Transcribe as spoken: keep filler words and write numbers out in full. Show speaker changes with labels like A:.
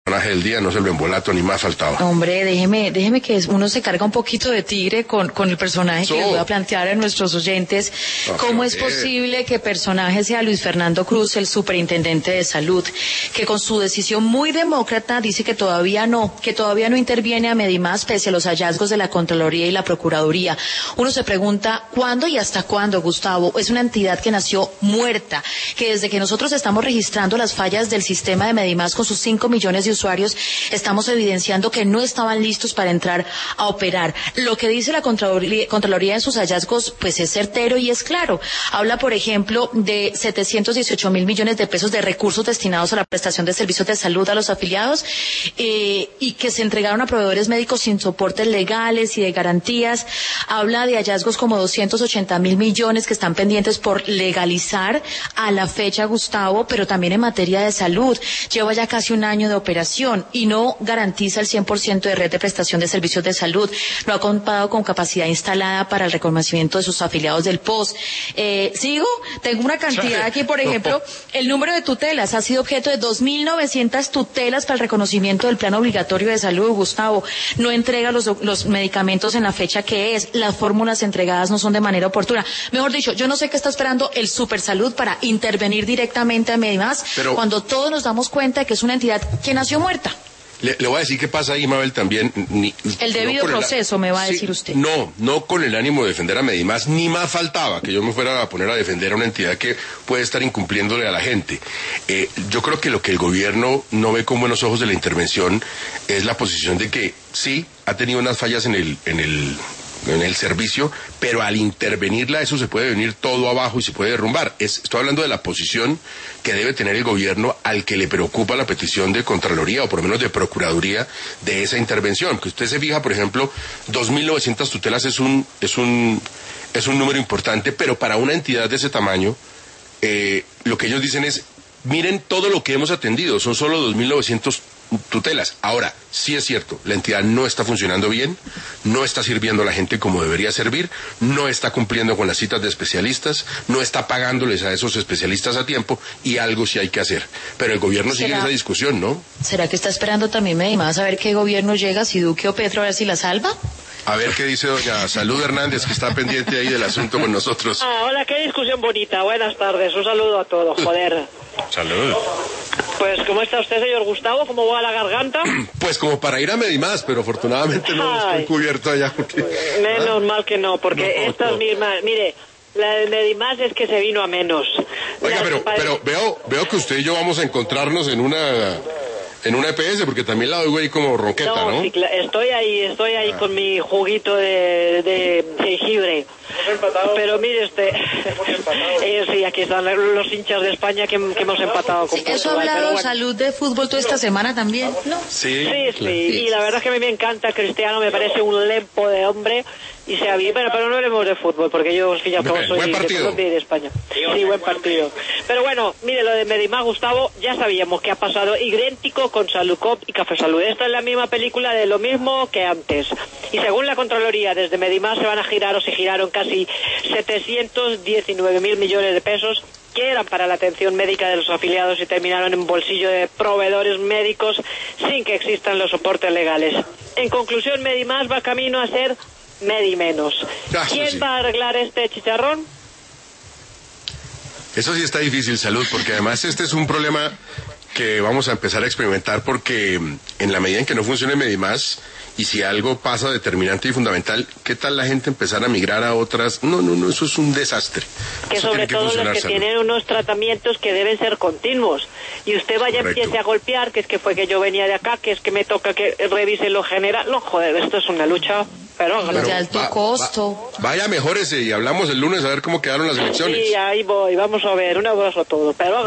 A: personaje del día, no se lo embolato ni más faltaba.
B: Hombre, déjeme, déjeme que uno se carga un poquito de tigre con, con el personaje so, que les voy a plantear a nuestros oyentes. No, ¿Cómo es posible que personaje sea Luis Fernando Cruz, el superintendente de salud, que con su decisión muy demócrata dice que todavía no, que todavía no interviene a Medimás pese a los hallazgos de la Contraloría y la Procuraduría? Uno se pregunta, ¿cuándo y hasta cuándo, Gustavo? Es una entidad que nació muerta, que desde que nosotros estamos registrando las fallas del sistema de Medimás con sus cinco millones de usuarios, estamos evidenciando que no estaban listos para entrar a operar. Lo que dice la Contraloría, Contraloría en sus hallazgos, pues es certero y es claro. Habla, por ejemplo, de setecientos dieciocho mil millones de pesos de recursos destinados a la prestación de servicios de salud a los afiliados, eh, y que se entregaron a proveedores médicos sin soportes legales y de garantías. Habla de hallazgos como doscientos ochenta mil millones que están pendientes por legalizar a la fecha, Gustavo, pero también en materia de salud. Lleva ya casi un año de operación y no garantiza el cien por ciento de red de prestación de servicios de salud. No ha contado con capacidad instalada para el reconocimiento de sus afiliados del P O S. Eh, ¿Sigo? Tengo una cantidad aquí, por ejemplo, el número de tutelas ha sido objeto de dos mil novecientas tutelas para el reconocimiento del plan obligatorio de salud, Gustavo. No entrega los, los medicamentos en la fecha que es, las fórmulas entregadas no son de manera oportuna. Mejor dicho, yo no sé qué está esperando el Supersalud para intervenir directamente a Medimás, pero cuando todos nos damos cuenta de que es una entidad que nació muerta.
A: Le, le voy a decir qué pasa ahí, Mabel, también. Ni,
B: el debido no proceso, el, me va a decir
A: sí,
B: usted.
A: No, no con el ánimo de defender a Medimás, ni más faltaba que yo me fuera a poner a defender a una entidad que puede estar incumpliéndole a la gente. Eh, yo creo que lo que el gobierno no ve con buenos ojos de la intervención es la posición de que sí, ha tenido unas fallas en el... En el en el servicio, pero al intervenirla eso se puede venir todo abajo y se puede derrumbar. Es, estoy hablando de la posición que debe tener el gobierno al que le preocupa la petición de Contraloría o por lo menos de Procuraduría de esa intervención. Que usted se fija, por ejemplo, dos mil novecientas tutelas es un, es un, es un número importante, pero para una entidad de ese tamaño, eh, lo que ellos dicen es, miren todo lo que hemos atendido, son solo dos mil novecientas tutelas. Ahora, sí es cierto, la entidad no está funcionando bien, no está sirviendo a la gente como debería servir, no está cumpliendo con las citas de especialistas, no está pagándoles a esos especialistas a tiempo y algo sí hay que hacer. Pero el gobierno sigue en esa discusión, ¿no?
B: ¿Será que está esperando también Medimás a ver qué gobierno llega, si Duque o Petro, a ver si la salva?
A: A ver qué dice doña Salud Hernández, que está pendiente ahí del asunto con nosotros.
C: Ah, hola, qué discusión bonita. Buenas tardes, un saludo a todos, joder.
A: Salud.
C: Pues, ¿cómo está usted, señor Gustavo? ¿Cómo va la garganta?
A: Pues como para ir a Medimás, pero afortunadamente no Ay, estoy cubierto allá. Porque,
C: menos ¿ah? mal que no, porque no, estas no. mismas... Mire, la de Medimás es que se vino a menos.
A: Oiga, pero, pero veo, veo que usted y yo vamos a encontrarnos en una... En una E P S, porque también la oigo ahí como ronqueta, ¿no?
C: No, sí, estoy ahí, estoy ahí ah. con mi juguito de, de jengibre. Pero mire este, eh, sí, aquí están los hinchas de España que, que hemos empatado con
B: sí, eso ha hablado bueno. Salud de fútbol toda esta semana también, ¿no?
C: Sí, sí, sí, y la verdad es que a mí me encanta Cristiano, me parece un lempo de hombre y sea bien, pero, pero no hablemos de fútbol, porque yo al fin y al cabo soy de Colombia y de España. Sí, buen partido. Pero bueno, mire, lo de Medimás, Gustavo, ya sabíamos que ha pasado idéntico con Salucop y Café Salud. Esta es la misma película de lo mismo que antes. Y según la Contraloría, desde Medimás se van a girar o se giraron casi setecientos diecinueve mil millones de pesos que eran para la atención médica de los afiliados y terminaron en bolsillo de proveedores médicos sin que existan los soportes legales. En conclusión, Medimás va camino a ser Medi menos. ¿Quién sí. va a arreglar este chicharrón?
A: Eso sí está difícil, Salud, porque además este es un problema que vamos a empezar a experimentar porque en la medida en que no funcione Medimás y si algo pasa determinante y fundamental, ¿qué tal la gente empezar a migrar a otras? No, no, no, eso es un desastre.
C: Que
A: eso
C: sobre todo los que
A: salud.
C: tienen unos tratamientos que deben ser continuos y usted vaya Correcto. empiece a golpear, que es que fue que yo venía de acá, que es que me toca que revise lo general. No, joder, esto es una lucha... Pero,
B: pero de alto va, costo.
A: Va, vaya, mejórese y hablamos el lunes a ver cómo quedaron las elecciones.
C: Sí, ahí voy, vamos a ver, un abrazo a todos. Pero